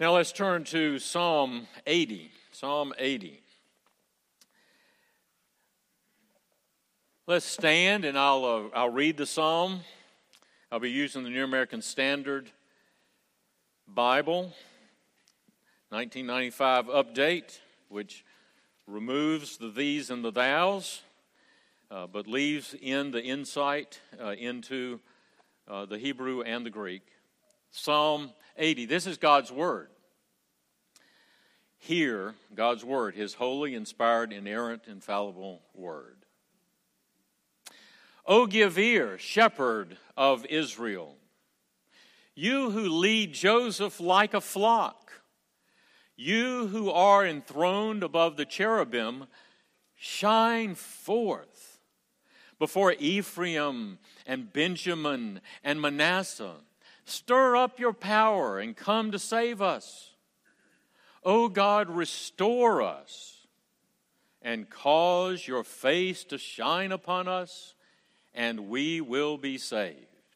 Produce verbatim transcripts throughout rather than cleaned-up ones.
Now let's turn to Psalm eighty. Psalm eighty. Let's stand and I'll uh, I'll read the psalm. I'll be using the New American Standard Bible, nineteen ninety-five update, which removes the these and the thous, uh, but leaves in the insight uh, into uh, the Hebrew and the Greek. Psalm eighty. This is God's Word. Hear God's Word, His holy, inspired, inerrant, infallible Word. O give ear, shepherd of Israel, you who lead Joseph like a flock, you who are enthroned above the cherubim, shine forth before Ephraim and Benjamin and Manasseh. Stir up your power and come to save us. O God, restore us and cause your face to shine upon us, and we will be saved.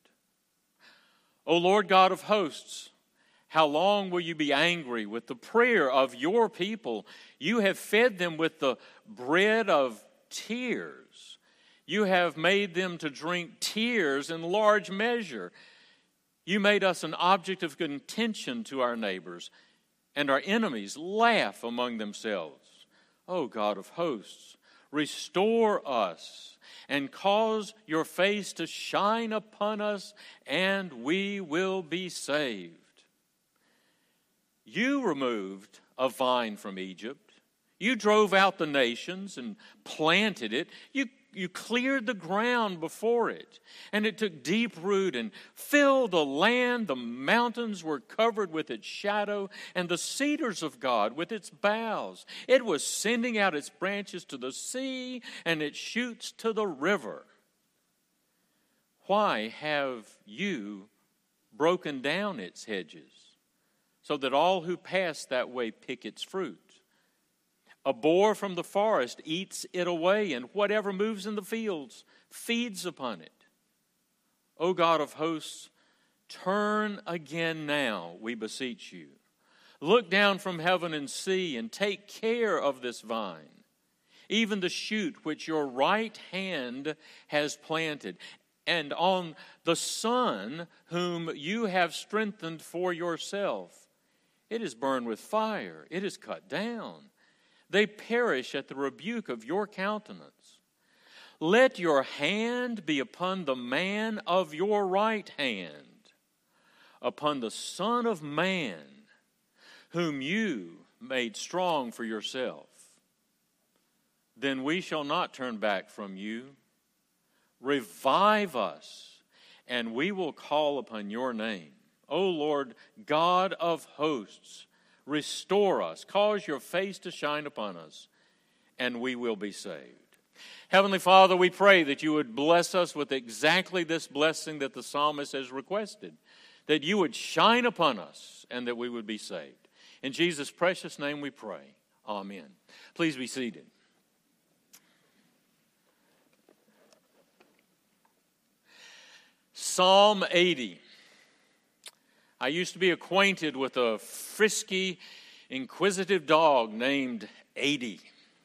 O Lord God of hosts, how long will you be angry with the prayer of your people? You have fed them with the bread of tears. You have made them to drink tears in large measure. You made us an object of contention to our neighbors, and our enemies laugh among themselves. O God of hosts, restore us and cause your face to shine upon us, and we will be saved. You removed a vine from Egypt. You drove out the nations and planted it. You You cleared the ground before it, and it took deep root and filled the land. The mountains were covered with its shadow, and the cedars of God with its boughs. It was sending out its branches to the sea and its shoots to the river. Why have you broken down its hedges, so that all who pass that way pick its fruit? A boar from the forest eats it away, and whatever moves in the fields feeds upon it. O God of hosts, turn again now, we beseech you. Look down from heaven and see, and take care of this vine, even the shoot which your right hand has planted, and on the son whom you have strengthened for yourself. It is burned with fire, it is cut down. They perish at the rebuke of your countenance. Let your hand be upon the man of your right hand, upon the Son of Man, whom you made strong for yourself. Then we shall not turn back from you. Revive us, and we will call upon your name. O Lord, God of hosts, restore us, cause your face to shine upon us, and we will be saved. Heavenly Father, we pray that you would bless us with exactly this blessing that the psalmist has requested, that you would shine upon us and that we would be saved. In Jesus' precious name we pray. Amen. Please be seated. Psalm eighty. I used to be acquainted with a frisky, inquisitive dog named eighty.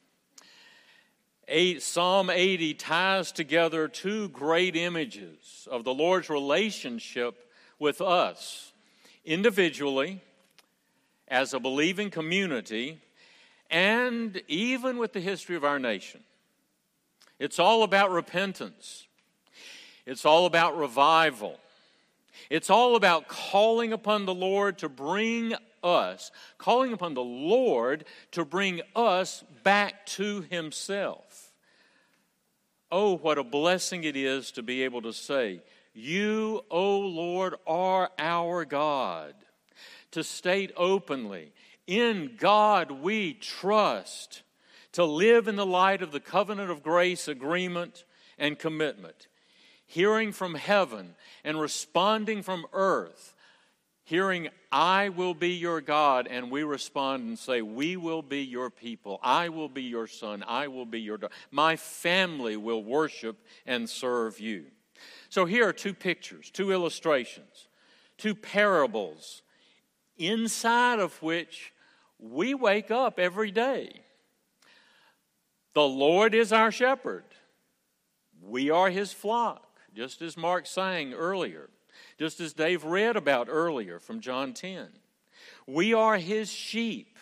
Eight, Psalm eighty ties together two great images of the Lord's relationship with us, individually, as a believing community, and even with the history of our nation. It's all about repentance. It's all about revival. It's all about calling upon the Lord to bring us, calling upon the Lord to bring us back to Himself. Oh, what a blessing it is to be able to say, you, O Lord, are our God. To state openly, in God we trust. To live in the light of the covenant of grace, agreement, and commitment. Hearing from heaven and responding from earth, hearing, I will be your God, and we respond and say, we will be your people. I will be your son. I will be your daughter. My family will worship and serve you. So here are two pictures, two illustrations, two parables inside of which we wake up every day. The Lord is our shepherd. We are his flock, just as Mark sang earlier, just as Dave read about earlier from John ten. We are his sheep.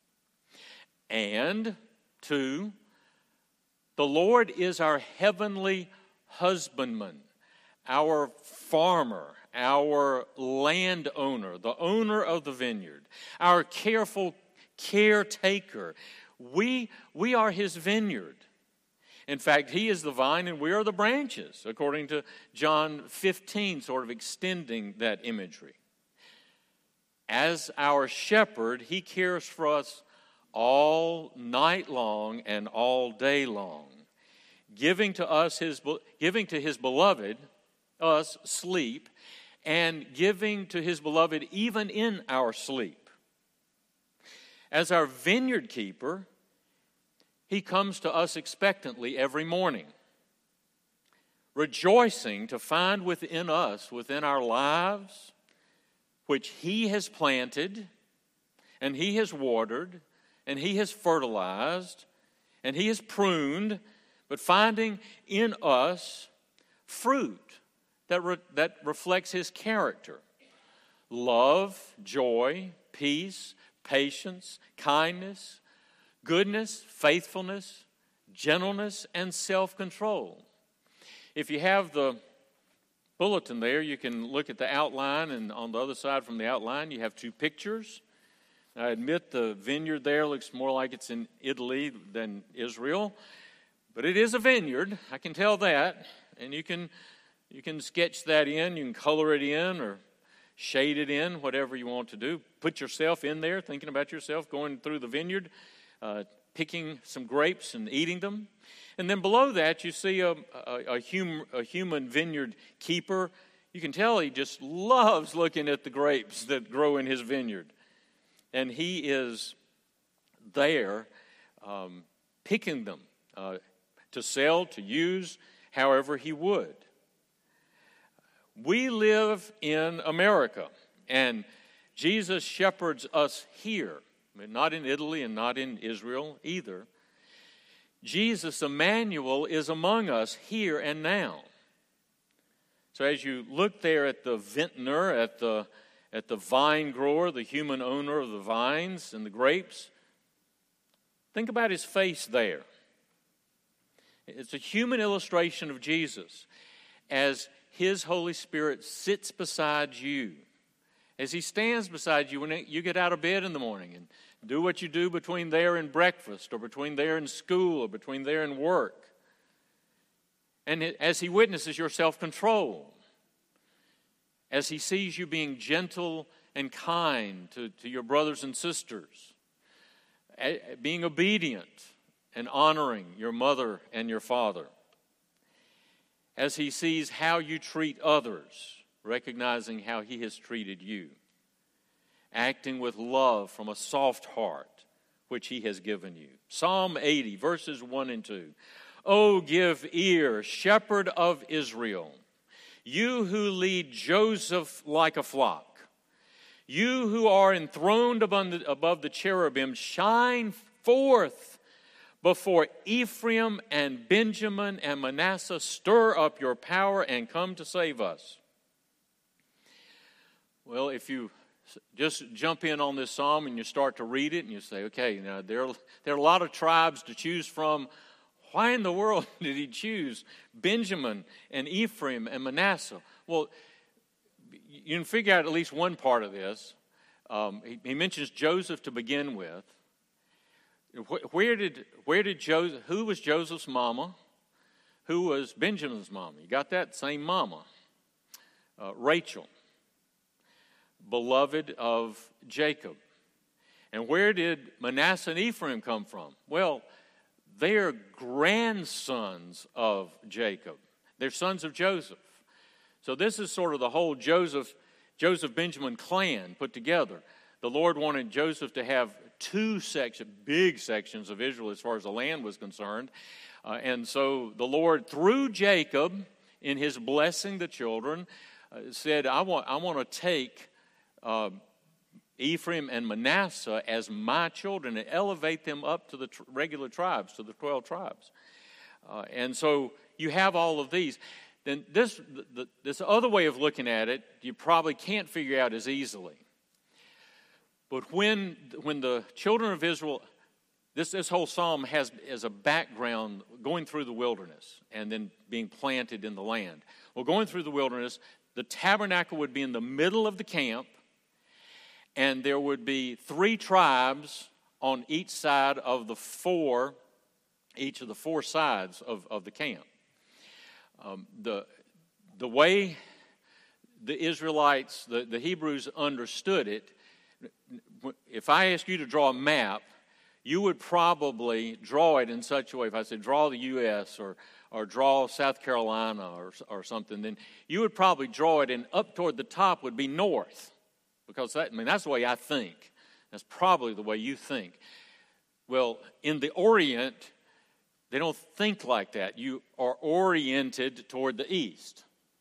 And, two, the Lord is our heavenly husbandman, our farmer, our landowner, the owner of the vineyard, our careful caretaker. We, we are his vineyard. In fact, he is the vine and we are the branches, according to John fifteen, sort of extending that imagery. As our shepherd, he cares for us all night long and all day long, giving to us his giving to his beloved, us, sleep, and giving to his beloved even in our sleep. As our vineyard keeper, he comes to us expectantly every morning, rejoicing to find within us, within our lives, which he has planted, and he has watered, and he has fertilized, and he has pruned, but finding in us fruit that, re- that reflects his character. Love, joy, peace, patience, kindness, goodness, faithfulness, gentleness, and self-control. If you have the bulletin there, you can look at the outline, and on the other side from the outline, you have two pictures. I admit the vineyard there looks more like it's in Italy than Israel, but it is a vineyard. I can tell that, and you can you can sketch that in, you can color it in, or shade it in, whatever you want to do. Put yourself in there, thinking about yourself, going through the vineyard, uh, picking some grapes and eating them. And then below that, you see a, a, a, hum, a human vineyard keeper. You can tell he just loves looking at the grapes that grow in his vineyard. And he is there um, picking them uh, to sell, to use, however he would. We live in America, and Jesus shepherds us here, not in Italy and not in Israel either. Jesus, Emmanuel, is among us here and now. So as you look there at the vintner, at the at the vine grower, the human owner of the vines and the grapes, think about his face there. It's a human illustration of Jesus as his Holy Spirit sits beside you, as he stands beside you when you get out of bed in the morning and do what you do between there and breakfast, or between there and school, or between there and work. And as he witnesses your self-control, as he sees you being gentle and kind to, to your brothers and sisters, being obedient and honoring your mother and your father, as he sees how you treat others, recognizing how he has treated you, acting with love from a soft heart, which he has given you. Psalm eighty, verses one and two. Oh, give ear, shepherd of Israel, you who lead Joseph like a flock, you who are enthroned above the, above the cherubim, shine forth before Ephraim and Benjamin and Manasseh. Stir up your power and come to save us. Well, if you just jump in on this psalm and you start to read it and you say, okay, now there, there are a lot of tribes to choose from. Why in the world did he choose Benjamin and Ephraim and Manasseh? Well, you can figure out at least one part of this. Um, he, he mentions Joseph to begin with. Where did where did Joseph? Who was Joseph's mama? Who was Benjamin's mama? You got that? Same mama, uh, Rachel, beloved of Jacob. And where did Manasseh and Ephraim come from? Well, they are grandsons of Jacob. They're sons of Joseph. So this is sort of the whole Joseph Joseph Benjamin clan put together. The Lord wanted Joseph to have two sections, big sections of Israel as far as the land was concerned. Uh, and so the Lord, through Jacob, in his blessing the children, uh, said, I want, I want to take uh, Ephraim and Manasseh as my children and elevate them up to the tr- regular tribes, to the twelve tribes. Uh, and so you have all of these. Then this, the, this other way of looking at it, you probably can't figure out as easily. But when, when the children of Israel, this, this whole psalm has as a background going through the wilderness and then being planted in the land. Well, going through the wilderness, the tabernacle would be in the middle of the camp, and there would be three tribes on each side of the four, each of the four sides of, of the camp. Um, the, the way the Israelites, the, the Hebrews understood it, if I ask you to draw a map, you would probably draw it in such a way. If I said draw the U S or or draw South Carolina or or something, then you would probably draw it, and up toward the top would be north, because that, I mean that's the way I think. That's probably the way you think. Well, in the Orient, they don't think like that. You are oriented toward the east.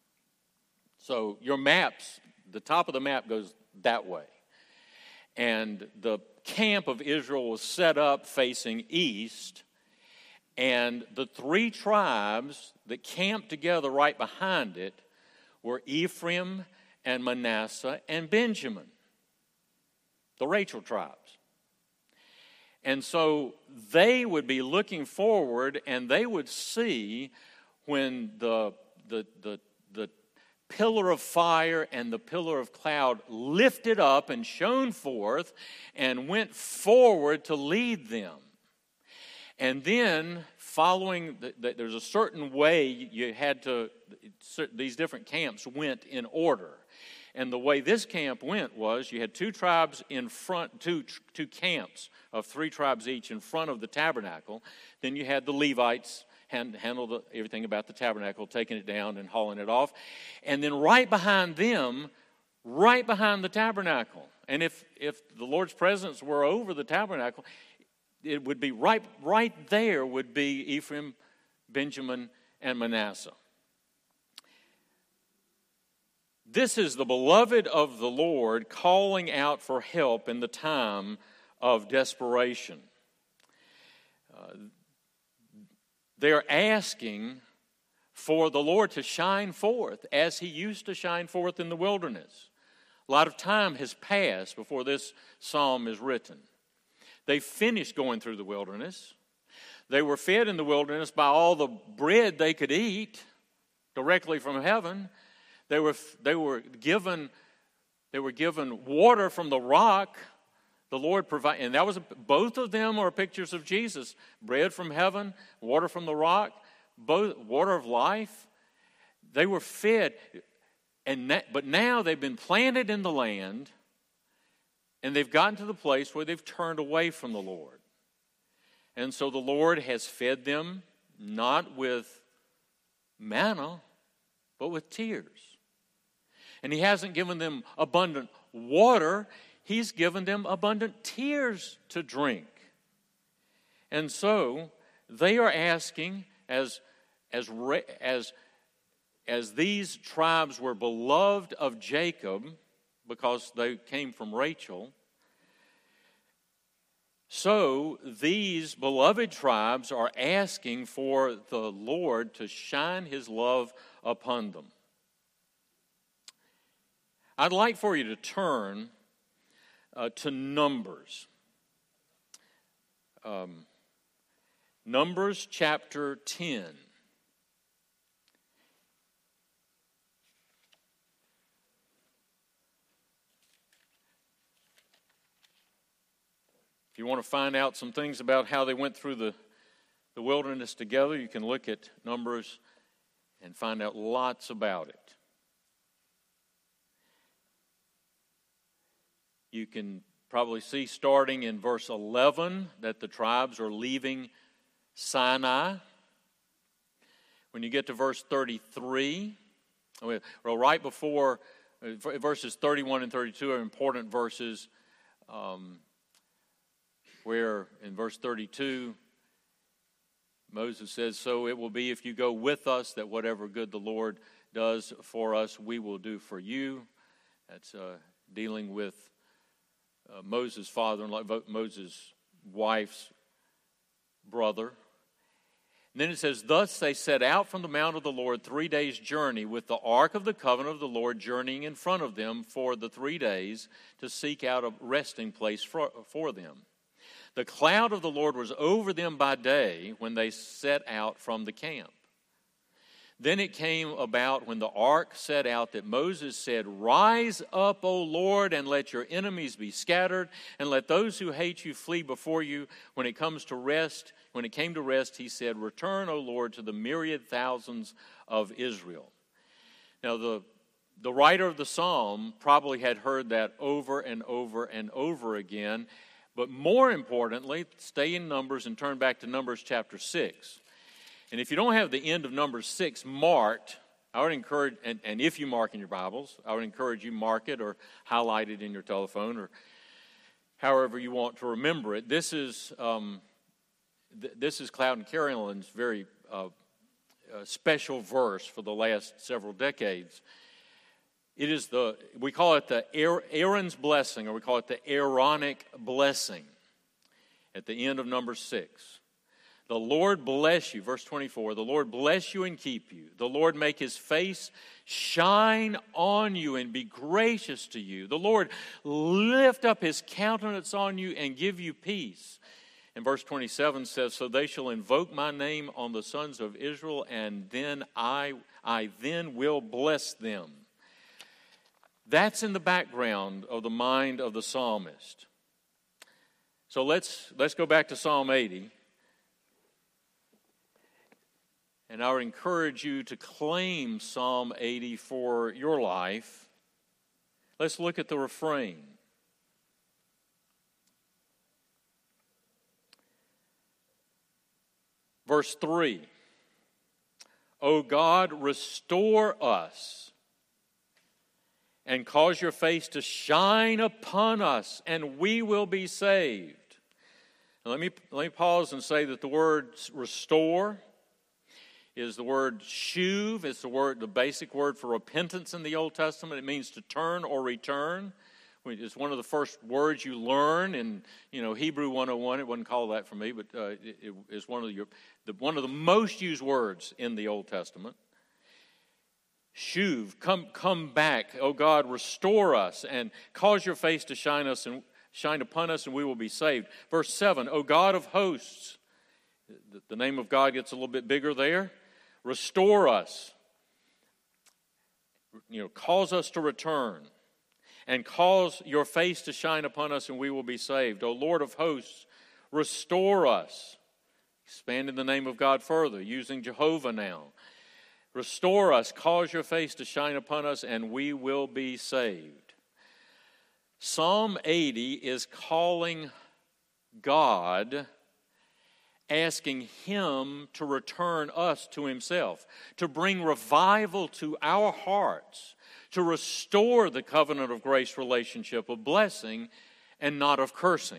So your maps, the top of the map goes that way. And the camp of Israel was set up facing east, and the three tribes that camped together right behind it were Ephraim and Manasseh and Benjamin, the Rachel tribes. And so they would be looking forward, and they would see when the the the the pillar of fire and the pillar of cloud lifted up and shone forth and went forward to lead them. And then following, the, the, there's a certain way you had to, these different camps went in order. And the way this camp went was you had two tribes in front, two, two camps of three tribes each in front of the tabernacle. Then you had the Levites handle the, everything about the tabernacle, taking it down and hauling it off. And then right behind them, right behind the tabernacle, and if, if the Lord's presence were over the tabernacle, it would be right, right there would be Ephraim, Benjamin, and Manasseh. This is the beloved of the Lord calling out for help in the time of desperation. Uh, They're asking for the Lord to shine forth as he used to shine forth in the wilderness. A lot of time has passed before this psalm is written. They finished going through the wilderness. They were fed in the wilderness by all the bread they could eat directly from heaven. They were they were given they were given water from the rock. The Lord provided, and that was a, both of them are pictures of Jesus. Bread from heaven, water from the rock, both water of life. They were fed, and that, but now they've been planted in the land, and they've gotten to the place where they've turned away from the Lord. And so the Lord has fed them not with manna, but with tears. And he hasn't given them abundant water. He's given them abundant tears to drink. And so they are asking, as, as, as, as these tribes were beloved of Jacob because they came from Rachel, so these beloved tribes are asking for the Lord to shine his love upon them. I'd like for you to turn Uh, to Numbers. Um, Numbers chapter ten. If you want to find out some things about how they went through the, the wilderness together, you can look at Numbers and find out lots about it. You can probably see starting in verse eleven that the tribes are leaving Sinai. When you get to verse thirty-three, well, right before, verses thirty-one and thirty-two are important verses um, where in verse thirty-two, Moses says, "So it will be if you go with us that whatever good the Lord does for us, we will do for you." That's uh, dealing with uh, Moses' father-in-law, Moses' wife's brother. And then it says, thus they set out from the mount of the Lord three days' journey, with the ark of the covenant of the Lord journeying in front of them for the three days to seek out a resting place for, for them. The cloud of the Lord was over them by day when they set out from the camp. Then it came about when the ark set out that Moses said, rise up, O Lord, and let your enemies be scattered, and let those who hate you flee before you. When it comes to rest, when it came to rest, he said, return, O Lord, to the myriad thousands of Israel. Now, the, the writer of the psalm probably had heard that over and over and over again, but more importantly, stay in Numbers and turn back to Numbers chapter six. And if you don't have the end of Numbers six marked, I would encourage, and, and if you mark in your Bibles, I would encourage you mark it or highlight it in your telephone or however you want to remember it. This is um, th- this is Cloud and Carolyn's very uh, uh, special verse for the last several decades. It is the, we call it the Aaron's blessing, or we call it the Aaronic blessing at the end of Numbers six. The Lord bless you, verse twenty-four, the Lord bless you and keep you. The Lord make his face shine on you and be gracious to you. The Lord lift up his countenance on you and give you peace. And verse twenty-seven says, so they shall invoke my name on the sons of Israel, and then I, I then will bless them. That's in the background of the mind of the psalmist. So let's, let's go back to Psalm eighty. And I would encourage you to claim Psalm eighty for your life. Let's look at the refrain. Verse three. O God, restore us and cause your face to shine upon us, and we will be saved. Now let me, let me pause and say that the word restore is the word shuv. It's the word, the basic word for repentance in the Old Testament. It means to turn or return. It's one of the first words you learn in, you know, Hebrew one oh one. It wasn't called that for me, but uh, it, it is one of the, the one of the most used words in the Old Testament. Shuv, come, come back, O God, restore us and cause your face to shine us and shine upon us, and we will be saved. Verse seven, O God of hosts. The, the name of God gets a little bit bigger there. Restore us, you know, cause us to return, and cause your face to shine upon us, and we will be saved. O Lord of hosts, restore us. Expanding the name of God further, using Jehovah now. Restore us, cause your face to shine upon us, and we will be saved. Psalm eighty is calling God, asking him to return us to himself, to bring revival to our hearts, to restore the covenant of grace relationship of blessing and not of cursing.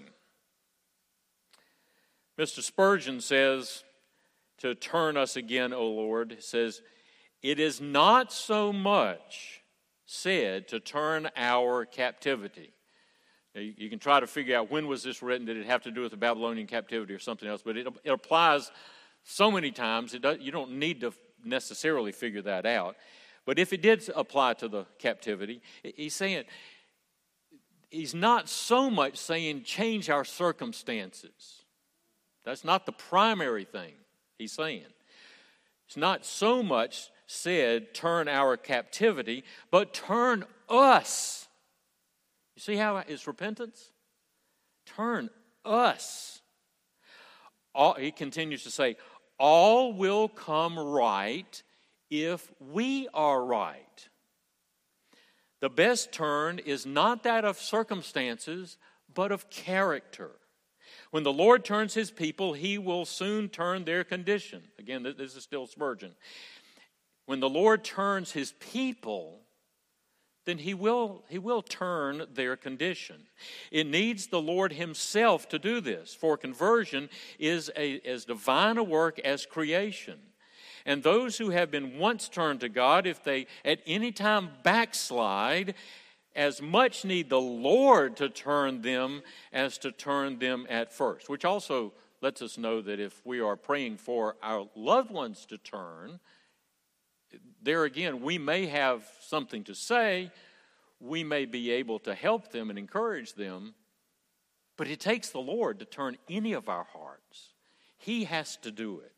Mister Spurgeon says, to turn us again, O Lord, he says, it is not so much said to turn our captivity. You can try to figure out when was this written. Did it have to do with the Babylonian captivity or something else? But it, it applies so many times, it does, you don't need to necessarily figure that out. But if it did apply to the captivity, he's saying, he's not so much saying change our circumstances. That's not the primary thing he's saying. It's not so much said turn our captivity, but turn us. You see how it's repentance? Turn us. All, he continues to say, all will come right if we are right. The best turn is not that of circumstances, but of character. When the Lord turns his people, he will soon turn their condition. Again, this is still Spurgeon. When the Lord turns his people, then he will, he will turn their condition. It needs the Lord himself to do this, for conversion is a, as divine a work as creation. And those who have been once turned to God, if they at any time backslide as much need the Lord to turn them as to turn them at first, which also lets us know that if we are praying for our loved ones to turn, there again, we may have something to say, we may be able to help them and encourage them, but it takes the Lord to turn any of our hearts. He has to do it.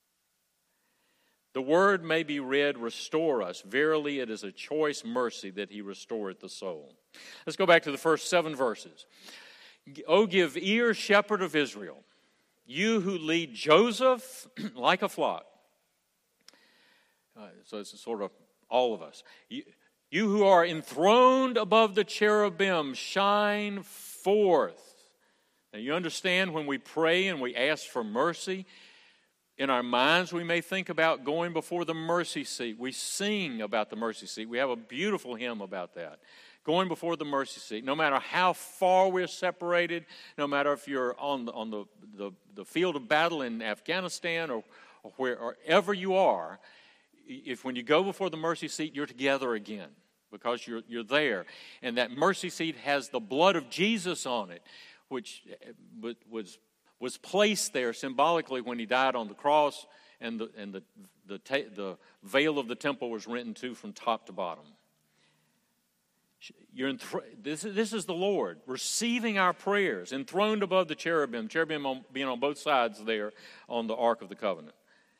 The word may be read, restore us. Verily, it is a choice mercy that he restoreth the soul. Let's go back to the first seven verses. O give ear, shepherd of Israel, you who lead Joseph like a flock. Uh, so it's sort of all of us. You, you who are enthroned above the cherubim, shine forth. Now you understand when we pray and we ask for mercy, in our minds, we may think about going before the mercy seat. We sing about the mercy seat. We have a beautiful hymn about that. Going before the mercy seat. No matter how far we're separated, no matter if you're on the, on the, the, the field of battle in Afghanistan or, or wherever you are, if when you go before the mercy seat, you're together again because you're, you're there. And that mercy seat has the blood of Jesus on it, which was was placed there symbolically when he died on the cross, and the and the the, ta- the veil of the temple was rent in two from top to bottom. You're in th- this, is, this is the Lord receiving our prayers, enthroned above the cherubim, cherubim on, being on both sides there on the Ark of the Covenant.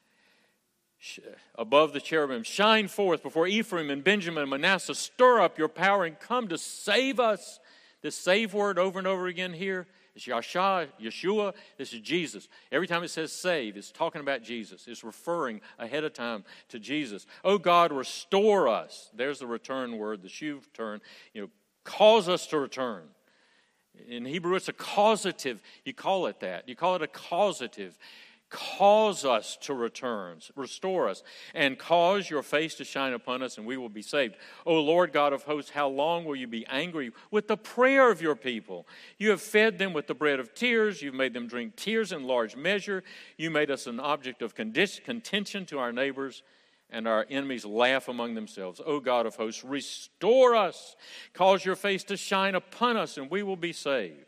Above the cherubim, shine forth before Ephraim and Benjamin and Manasseh, stir up your power and come to save us. This save word over and over again here. It's Yahshua, Yeshua, this is Jesus. Every time it says save, it's talking about Jesus. It's referring ahead of time to Jesus. Oh God, restore us. There's the return word, the shuv turn. You know, cause us to return. In Hebrew, it's a causative. You call it that. You call it a causative. Cause us to return, restore us, and cause your face to shine upon us, and we will be saved. O Lord God of hosts, how long will you be angry with the prayer of your people? You have fed them with the bread of tears. You've made them drink tears in large measure. You made us an object of contention to our neighbors, and our enemies laugh among themselves. O God of hosts, restore us. Cause your face to shine upon us, and we will be saved.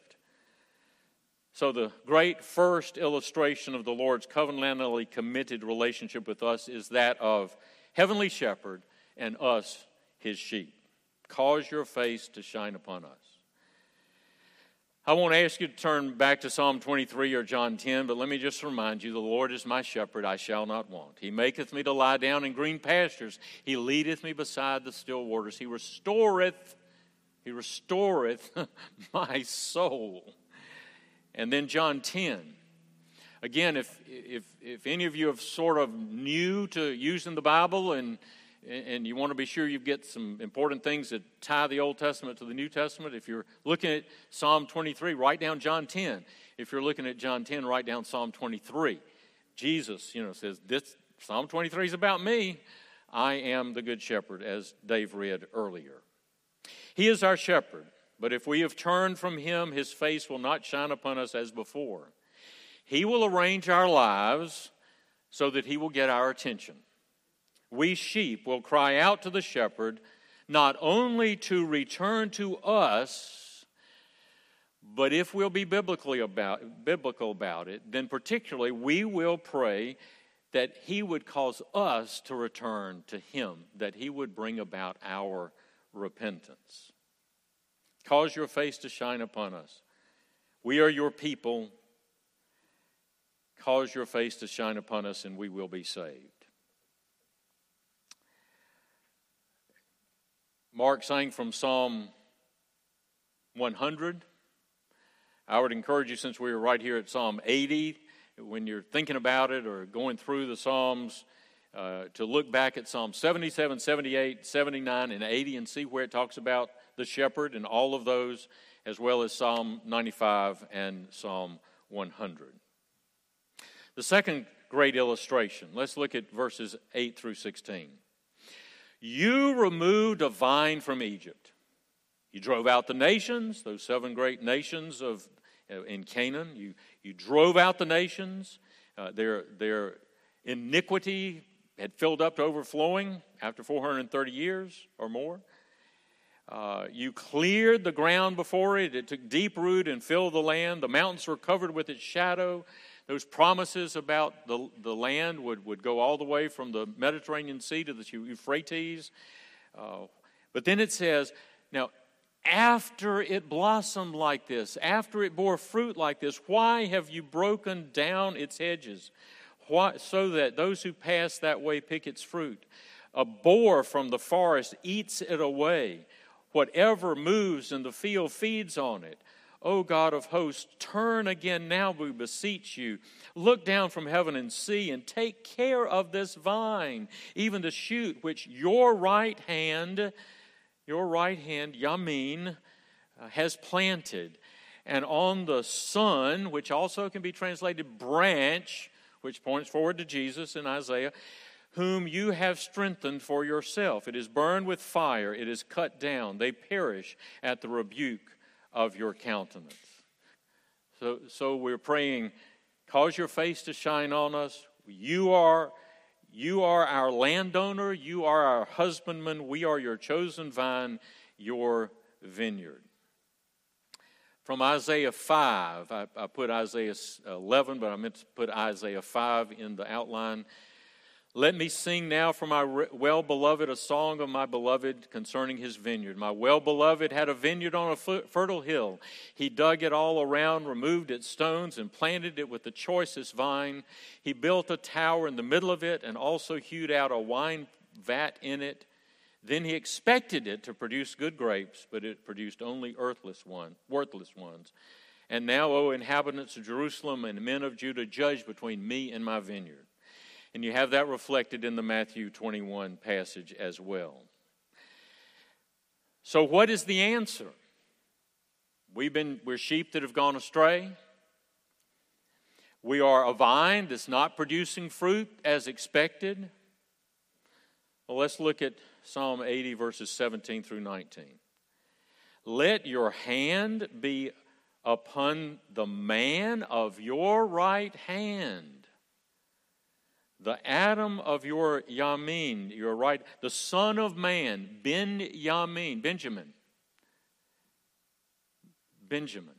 So the great first illustration of the Lord's covenantally committed relationship with us is that of heavenly shepherd and us, his sheep. Cause your face to shine upon us. I won't ask you to turn back to Psalm twenty-three or John ten, but let me just remind you, the Lord is my shepherd, I shall not want. He maketh me to lie down in green pastures. He leadeth me beside the still waters. He restoreth, he restoreth my soul. And then John ten. Again, if if if any of you have sort of new to using the Bible and and you want to be sure you get some important things that tie the Old Testament to the New Testament, if you're looking at Psalm twenty-three, write down John ten. If you're looking at John ten, write down Psalm twenty-three. Jesus, you know, says this Psalm twenty-three is about me. I am the good shepherd, as Dave read earlier. He is our shepherd. But if we have turned from him, his face will not shine upon us as before. He will arrange our lives so that he will get our attention. We sheep will cry out to the shepherd, not only to return to us, but if we'll be biblically about, biblical about it, then particularly we will pray that he would cause us to return to him, that he would bring about our repentance. Cause your face to shine upon us. We are your people. Cause your face to shine upon us, and we will be saved. Mark sang from Psalm one hundred. I would encourage you, since we are right here at Psalm eighty, when you're thinking about it or going through the Psalms, uh, to look back at Psalm seventy-seven, seventy-eight, seventy-nine, and eighty and see where it talks about the shepherd and all of those, as well as Psalm ninety-five and Psalm one hundred. The second great illustration, let's look at verses eight through sixteen. You removed a vine from Egypt. You drove out the nations, those seven great nations of uh, in Canaan. You, you drove out the nations. Uh, their, their iniquity had filled up to overflowing after four hundred thirty years or more. Uh, you cleared the ground before it. It took deep root and filled the land. The mountains were covered with its shadow. Those promises about the, the land would, would go all the way from the Mediterranean Sea to the Euphrates. Uh, but then it says, now, after it blossomed like this, after it bore fruit like this, why have you broken down its hedges? Why, so that those who pass that way pick its fruit. A boar from the forest eats it away. Whatever moves in the field feeds on it. O God of hosts, turn again now, we beseech you. Look down from heaven and see, and take care of this vine, even the shoot which your right hand, your right hand, Yamin, uh, has planted. And on the son, which also can be translated branch, which points forward to Jesus in Isaiah, whom you have strengthened for yourself. It is burned with fire, it is cut down. They perish at the rebuke of your countenance. So, so we're praying, cause your face to shine on us. You are, you are our landowner. You are our husbandman. We are your chosen vine, your vineyard. From Isaiah five, I, I put Isaiah eleven, but I meant to put Isaiah five in the outline. Let me sing now for my well-beloved a song of my beloved concerning his vineyard. My well-beloved had a vineyard on a fertile hill. He dug it all around, removed its stones, and planted it with the choicest vine. He built a tower in the middle of it and also hewed out a wine vat in it. Then he expected it to produce good grapes, but it produced only earthless one, worthless ones. And now, O inhabitants of Jerusalem and men of Judah, judge between me and my vineyard. And you have that reflected in the Matthew twenty-one passage as well. So what is the answer? We've been, we're sheep that have gone astray. We are a vine that's not producing fruit as expected. Well, let's look at Psalm eighty, verses seventeen through nineteen. Let your hand be upon the man of your right hand, the Adam of your Yamin, your right, the son of man, Ben Yamin, Benjamin. Benjamin.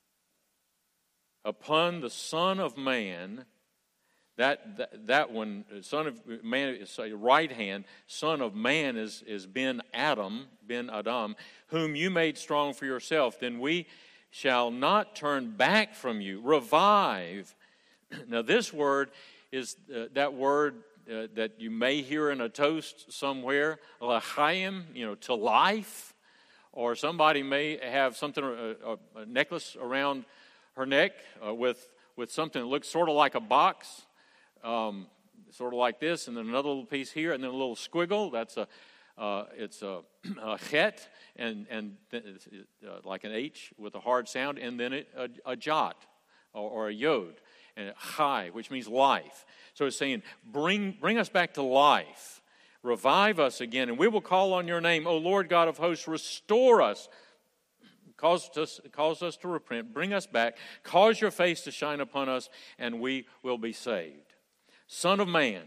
Upon the son of man, that, that, that one, son of man is a right hand, son of man is, is Ben Adam, Ben Adam, whom you made strong for yourself. Then we shall not turn back from you. Revive. Now this word is uh, that word uh, that you may hear in a toast somewhere, l'chaim, you know, to life, or somebody may have something, a, a necklace around her neck uh, with with something that looks sort of like a box, um, sort of like this, and then another little piece here, and then a little squiggle. That's a uh, it's a, a chet, and and it's, uh, like an H with a hard sound, and then it, a, a jot or, or a yod. And chai, which means life. So it's saying, bring, bring us back to life. Revive us again, and we will call on your name. O Lord God of hosts, restore us. Cause us, cause us to repent. Bring us back. Cause your face to shine upon us, and we will be saved. Son of man.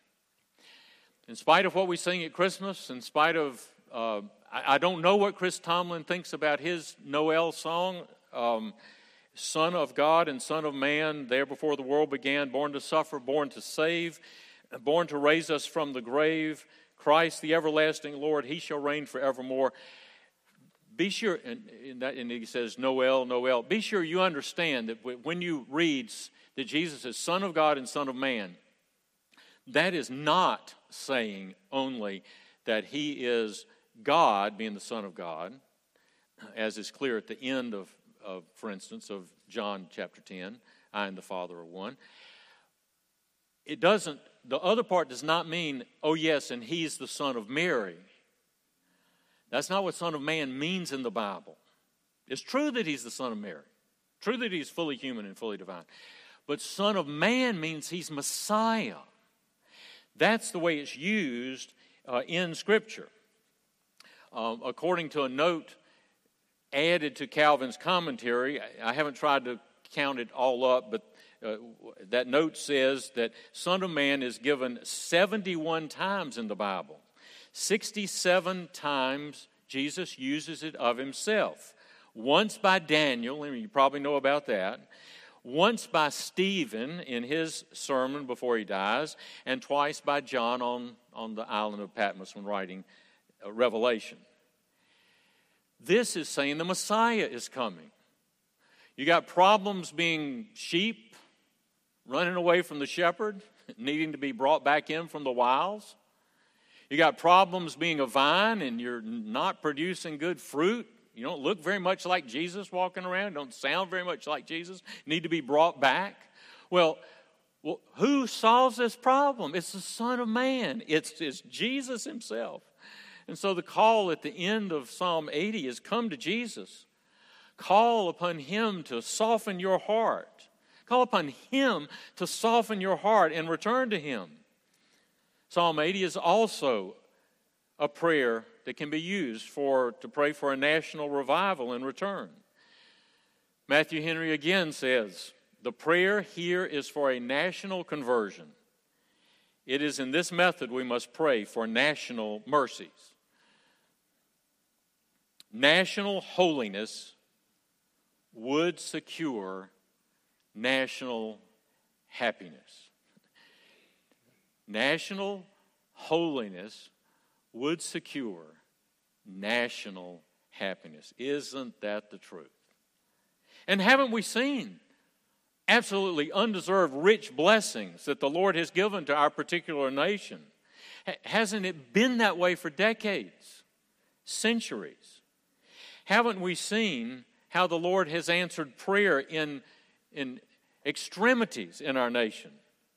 In spite of what we sing at Christmas, in spite of, uh, I, I don't know what Chris Tomlin thinks about his Noel song, um, Son of God and Son of Man, there before the world began, born to suffer, born to save, born to raise us from the grave. Christ, the everlasting Lord, he shall reign forevermore. Be sure, and, and, that, and he says, Noel, Noel. Be sure you understand that when you read that Jesus is Son of God and Son of Man, that is not saying only that he is God, being the Son of God, as is clear at the end of Of, for instance, of John chapter ten, I and the Father are one. It doesn't, the other part does not mean, oh yes, and he's the Son of Mary. That's not what Son of Man means in the Bible. It's true that he's the Son of Mary. True that he's fully human and fully divine. But Son of Man means he's Messiah. That's the way it's used uh, in Scripture. Um, according to a note added to Calvin's commentary, I haven't tried to count it all up, but uh, that note says that Son of Man is given seventy-one times in the Bible. sixty-seven times Jesus uses it of himself. Once by Daniel, and you probably know about that. Once by Stephen in his sermon before he dies, and twice by John on, on the island of Patmos when writing Revelation. This is saying the Messiah is coming. You got problems being sheep, running away from the shepherd, needing to be brought back in from the wilds. You got problems being a vine and you're not producing good fruit. You don't look very much like Jesus walking around. Don't sound very much like Jesus. Need to be brought back. Well, well who solves this problem? It's the Son of Man. It's, it's Jesus himself. And so the call at the end of Psalm eighty is come to Jesus. Call upon him to soften your heart. Call upon him to soften your heart and return to him. Psalm eighty is also a prayer that can be used for to pray for a national revival and return. Matthew Henry again says, the prayer here is for a national conversion. It is in this method we must pray for national mercies. National holiness would secure national happiness. National holiness would secure national happiness. Isn't that the truth? And haven't we seen absolutely undeserved rich blessings that the Lord has given to our particular nation? H- hasn't it been that way for decades, centuries? Haven't we seen how the Lord has answered prayer in, in extremities in our nation?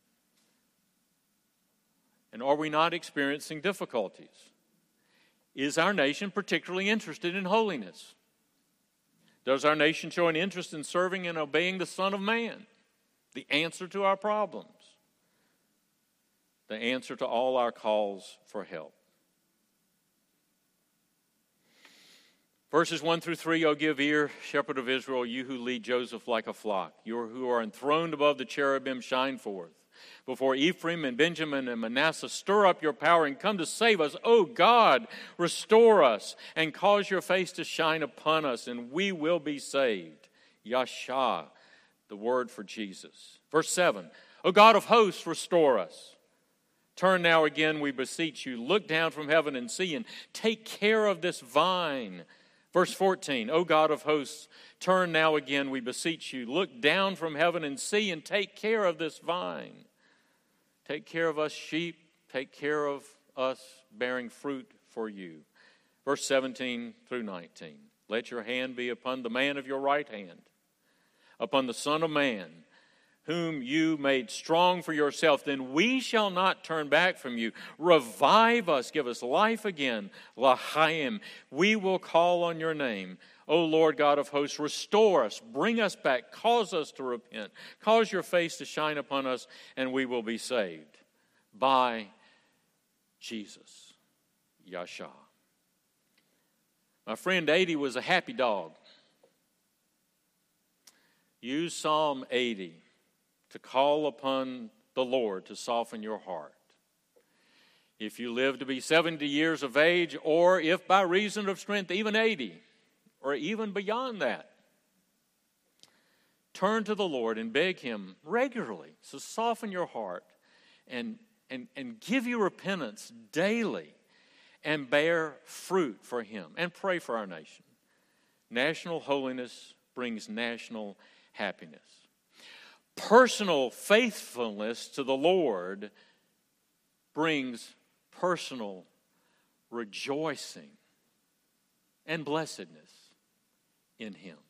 And are we not experiencing difficulties? Is our nation particularly interested in holiness? Does our nation show an interest in serving and obeying the Son of Man? The answer to our problems. The answer to all our calls for help. Verses one through three, O give ear, shepherd of Israel, you who lead Joseph like a flock. You who are enthroned above the cherubim, shine forth. Before Ephraim and Benjamin and Manasseh, stir up your power and come to save us. O God, restore us and cause your face to shine upon us, and we will be saved. Yasha, the word for Jesus. Verse seven, O God of hosts, restore us. Turn now again, we beseech you. Look down from heaven and see, and take care of this vine. Verse fourteen, O God of hosts, turn now again, we beseech you. Look down from heaven and see, and take care of this vine. Take care of us sheep. Take care of us bearing fruit for you. Verse seventeen through nineteen. Let your hand be upon the man of your right hand, upon the Son of Man, whom you made strong for yourself. Then we shall not turn back from you. Revive us, give us life again. L'chaim, we will call on your name. O Lord God of hosts, restore us, bring us back, cause us to repent. Cause your face to shine upon us, and we will be saved. By Jesus. Yasha. My friend eighty was a happy dog. Use Psalm eighty to call upon the Lord to soften your heart. If you live to be seventy years of age, or if by reason of strength even eighty, or even beyond that, turn to the Lord and beg him regularly to soften your heart and, and, and give you repentance daily and bear fruit for him. And pray for our nation. National holiness brings national happiness. Personal faithfulness to the Lord brings personal rejoicing and blessedness in him.